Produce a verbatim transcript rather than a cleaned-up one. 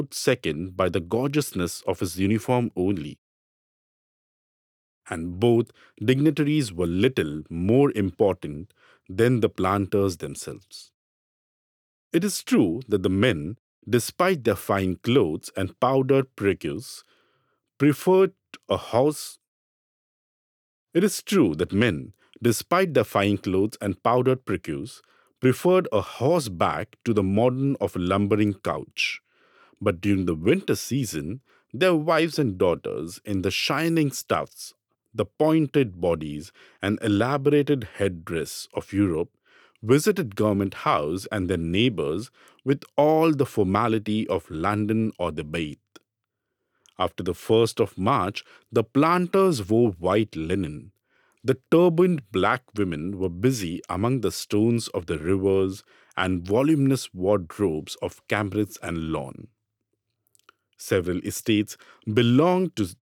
second by the gorgeousness of his uniform only, and both dignitaries were little more important than the planters themselves. It is true that the men, despite their fine clothes and powdered perruques, preferred a horse. It is true that men, despite their fine clothes and powdered perruques, preferred a horseback to the modern of a lumbering couch. But during the winter season, their wives and daughters, in the shining stuffs, the pointed bodies, and elaborated headdress of Europe, visited Government House and their neighbours with all the formality of London or the Bath. After the first of March, the planters wore white linen. The turbaned black women were busy among the stones of the rivers and voluminous wardrobes of cambrets and lawn. Several estates belonged to